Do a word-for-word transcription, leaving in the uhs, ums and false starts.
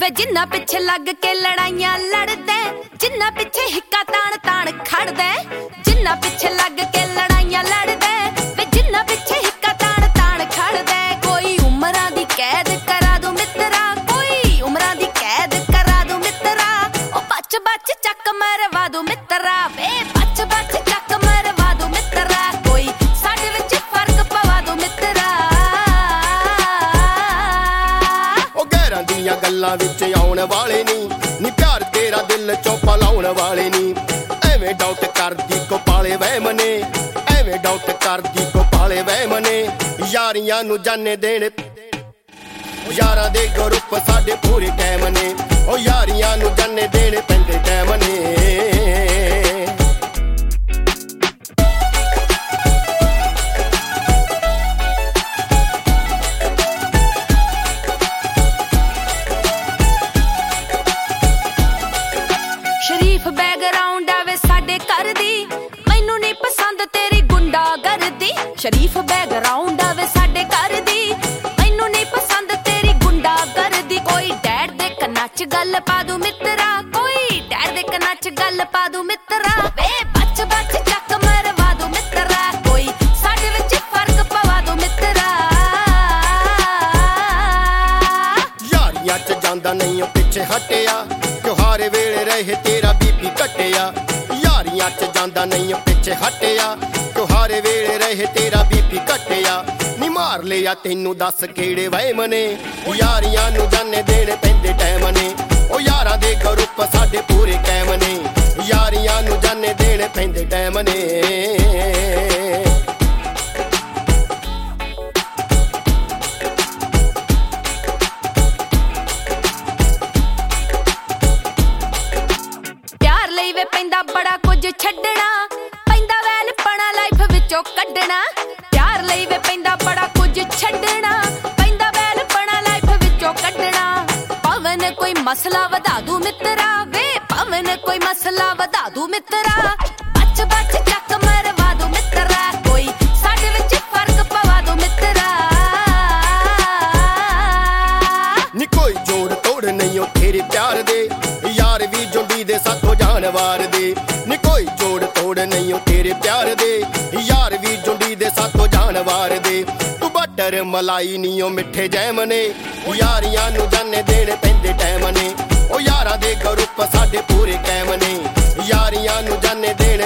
ਵੇ ਜਿੰਨਾ ਪਿੱਛੇ ਲੱਗ ਕੇ ਲੜਾਈਆਂ ਲੜਦਾ, ਜਿੰਨਾ ਪਿੱਛੇ ਹਿੱਕਾ ਤਾਣ ਤਾਣ ਖੜਦਾ, ਜਿੰਨਾ ਪਿੱਛੇ ਲੱਗ ਕੇ ਲੜਾਈਆਂ ਲੜਦਾ, ਵੇ ਜਿੰਨਾ ਪਿੱਛੇ ਹਿੱਕਾ ਤਾਣ ਤਾਣ ਖੜਦਾ। ਕੋਈ ਉਮਰਾਂ ਦੀ ਕੈਦ ਕਰਾ ਦੂ ਮਿੱਤਰਾ, ਕੋਈ ਉਮਰਾਂ ਦੀ ਕੈਦ ਕਰਾ ਦੂ ਮਿੱਤਰਾ, ਉਹ ਬੱਚ ਬੱਚ ਚੱਕ ਮਰਵਾ ਦੂ ਮਿੱਤਰਾ, ਵੇ ਬੱਚ ਬੱਚ ਚੱਕ ਮਰਵਾ ਦੂ ਮਿੱਤਰਾ, ਕੋਈ ਸਾਡੇ ਵਿੱਚ ਫਰਕ ਪਵਾ ਦੂ ਮਿੱਤਰਾ। ਉਹ ਗੈਰਾਂ ਦੀਆਂ ਗੱਲਾਂ ਵਿੱਚ ਆਉਣ ਵਾਲੇ ਨੀ, ਨੀ ਪਿਆਰ ਤੇਰਾ ਦਿਲ ਚੋਂ ਪਲਾਉਣ ਵਾਲੇ ਨੀ। ਐਵੇਂ ਡਾਊਟ ਕਰਦੀ ਕੋ ਪਾਲੇ ਵਹਿਮ ਨੇ, ਐਵੇਂ ਡਾਊਟ ਕਰਦੀ ਕੋ ਪਾਲੇ ਵਹਿਮ ਨੇ। ਯਾਰੀਆਂ ਨੂੰ ਜਾਣੇ ਦੇਣ ਯਾਰਾਂ ਦੇ ਗਰੁੱਪ ਸਾਡੇ ਪੂਰੇ ਟਾਈਮ ਨੇ, ਉਹ ਯਾਰੀਆਂ ਨੂੰ ਜਾਣੇ ਦੇਣ ਪੈਂਦੇ ਟਾਈਮ ਨੇ। ਸ਼ਰੀਫ ਬੈਕਗ੍ਰਾਉਂਡ ਆਵੇ ਸਾਡੇ ਘਰ ਦੀ, ਮੈਨੂੰ ਨਹੀਂ ਪਸੰਦ ਤੇਰੀ ਗੁੰਡਾਗਰਦੀ। ਸ਼ਰੀਫ ਬੈਕਗ੍ਰਾਉਂਡ ਆਵੇ ਸਾਡੇ ਘਰ ਦੀ, ਮੈਨੂੰ ਨਹੀਂ ਪਸੰਦ ਤੇਰੀ ਗੁੰਡਾਗਰਦੀ। ਕੋਈ ਡੈਡ ਦੇ ਕੰਨਾਂ 'ਚ ਗੱਲ ਪਾ ਦੂ ਮਿੱਤਰਾ, ਕੋਈ ਡੈਡ ਦੇ ਕੰਨਾਂ 'ਚ ਗੱਲ ਪਾ ਦੂ ਮਿੱਤਰਾ, ਵੇ ਬੱਚ ਬੱਚ ਚੱਕ ਮਰਵਾ ਦੂ ਮਿੱਤਰਾ, ਕੋਈ ਸਾਡੇ ਵਿੱਚ ਫਰਕ ਪਵਾ ਦੂ ਮਿੱਤਰਾ। ਯਾਰੀਆਂ 'ਚ ਜਾਂਦਾ ਨਹੀਂ ਉਹ ਪਿੱਛੇ ਹਟਿਆ, ਤਿਉਹਾਰ ਵੇਲੇ ਰਹੇ ਤੇਰਾ ਬੀਪੀ ਘਟਿਆ। ਯਾਰੀਆਂ 'ਚ ਜਾਂਦਾ ਨਹੀਂ ਉਹ ਪਿੱਛੇ ਹਟਿਆ, ਤਿਉਹਾਰ ਵੇਲੇ ਰਹੇ ਤੇਰਾ ਬੀਪੀ ਘਟਿਆ। ਨੀ ਮਾਰ ਲਿਆ ਤੈਨੂੰ ਦੱਸ ਕਿਹੜੇ ਵਹਿਮ ਨੇ, ਯਾਰੀਆਂ ਨੂੰ ਜਾਣੇ ਦੇਣੇ ਪੈਂਦੇ ਟਾਈਮ ਨੇ, ਉਹ ਯਾਰਾਂ ਦੇ ਗਰੁੱਪ ਸਾਡੇ ਪੂਰੇ ਕਾਇਮ ਨੇ, ਯਾਰੀਆਂ ਨੂੰ ਜਾਣੇ ਦੇਣੇ ਪੈਂਦੇ ਟਾਈਮ ਨੇ। ਪਿਆਰ ਲਈ ਵੇ ਪੈਂਦਾ ਬੜਾ ਕੁਝ ਛੱਡਣਾ, ਪੈਂਦਾ ਵੈਲਪਣਾ ਲਾਈਫ ਵਿੱਚੋਂ ਕੱਢਣਾ। ਪਿਆਰ ਲਈ ਵੇ ਪੈਂਦਾ ਬੜਾ ਕੁਝ ਛੱਡਣਾ, ਪੈਂਦਾ ਵੈਲਪਣਾ ਲਾਈਫ ਵਿੱਚੋਂ ਕੱਢਣਾ। ਭਾਵੇਂ ਕੋਈ ਮਸਲਾ ਵਧਾ ਦੂ ਮਿੱਤਰਾ, ਵੇ ਭਾਵੇਂ ਕੋਈ ਮਸਲਾ ਵਧਾ ਦੂ ਮਿੱਤਰਾ, ਬੱਚ ਬੱਚ ਚੱਕ ਮਰਵਾ ਦੂ ਮਿੱਤਰਾ, ਕੋਈ ਸਾਡੇ ਵਿੱਚ ਫਰਕ ਪਵਾ ਦੂ ਮਿੱਤਰਾ। ਨੀ ਕੋਈ ਜੋੜ ਤੋੜ ਨਹੀਂ ਉਹ ਤੇਰੇ ਪਿਆਰ ਦੇ, ਯਾਰ ਵੀ ਜੁੰਡੀ ਦੇ ਸਾਥੋਂ ਜਾਨਵਾਰ ਦੇ। ਨੀ ਕੋਈ ਜੋੜ ਤੋੜ ਨਹੀਂ ਉਹ ਤੇਰੇ ਪਿਆਰ ਦੇ, ਯਾਰ ਵੀ ਜੁੰਡੀ ਦੇ ਸਾਥੋਂ ਜਾਨਵਾਰ ਦੇ। ਤੂੰ ਬਟਰ ਮਲਾਈ ਨੀ ਉਹ ਮਿੱਠੇ ਜੈਮ ਨੇ, ਯਾਰੀਆਂ ਨੂੰ ਜਾਣੇ ਦੇਣੇ ਪੈਂਦੇ ਟਾਈਮ ਨੇ, ਉਹ ਯਾਰਾਂ ਦੇ ਗਰੁੱਪ ਸਾਡੇ ਪੂਰੇ ਕਾਇਮ ਨੇ, ਯਾਰੀਆਂ ਨੂੰ ਜਾਣੇ ਦੇਣੇ